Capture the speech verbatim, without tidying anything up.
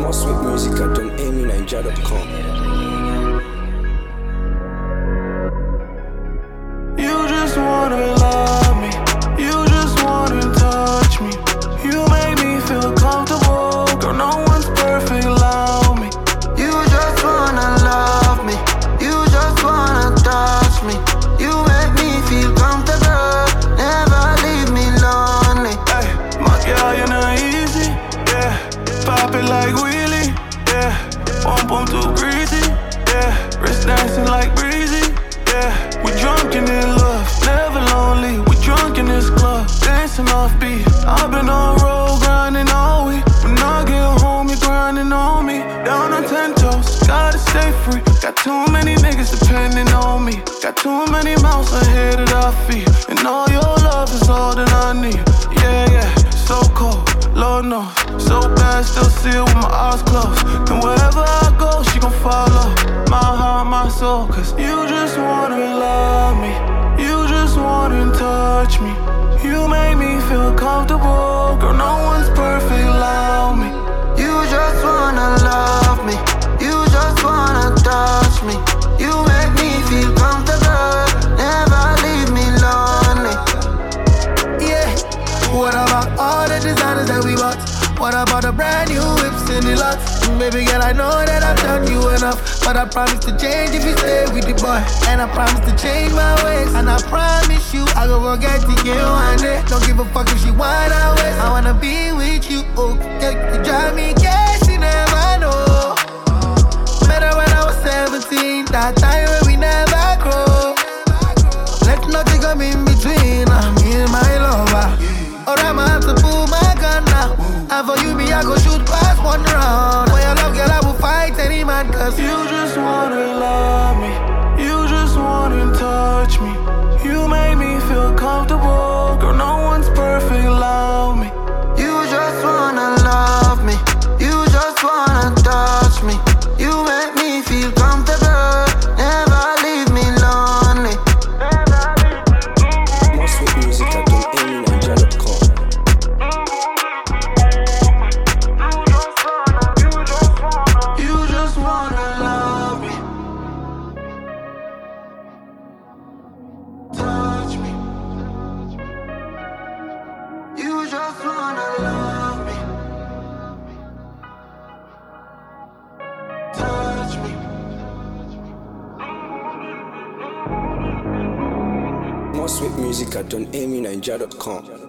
More sweet music at don amy ninja dot com. You just wanna love me, you just wanna touch me. You make me feel comfortable, girl, no one's perfect, allow me. You just wanna love me, you just wanna touch me. You make me feel comfortable, never leave me lonely. Hey, my girl, you're not easy, yeah. Pop it like wheelie, yeah. Pump pump too greasy, yeah. Wrist dancing like breezy, yeah. We drunk in this love, never lonely. We drunk in this club, dancing off beat. I've been on road grinding all week. When I get home, you're grinding on me. Down on ten toes, gotta stay free. Got too many niggas depending on me. Got too many mouths ahead of our feet. And all your love is all that I need. Yeah, yeah, so cold, Lord knows. So bad, still see it with my eyes closed. And wherever I go, she gon' follow. My heart, my soul. Cause you just wanna love me, you just wanna touch me. You make me feel comfortable, girl, no one's perfect, allow me. You just wanna love me, you just wanna touch me. You make me feel comfortable, never leave me lonely. Yeah, what about all the designers that we bought? What about the brand new whips in the lots? Baby girl, I know that I've done you enough, but I promise to change if you stay with the boy. And I promise to change my ways, and I promise you I go forget to get one day. Don't give a fuck if she wanna waste. I wanna be with you, oh, yeah, you drive me crazy, you never know. Met her when I was seventeen, that time when we never grow. Let nothing come in between, I'm in my lover. Or I'm have to pull my gun now. And for you, me, I go shoot past one round. For your love, girl, I will fight any man. Cause you just wanna love me, you just wanna touch me. You make me feel comfortable, girl, no one's perfect, allow me. You just wanna love me, you just wanna touch me. You make me feel comfortable, never leave me lonely. More sweet music at don amy ninja dot com. You just wanna love me, Touch me. You just wanna love me. Touch me. More sweet music at don amy ninja dot com.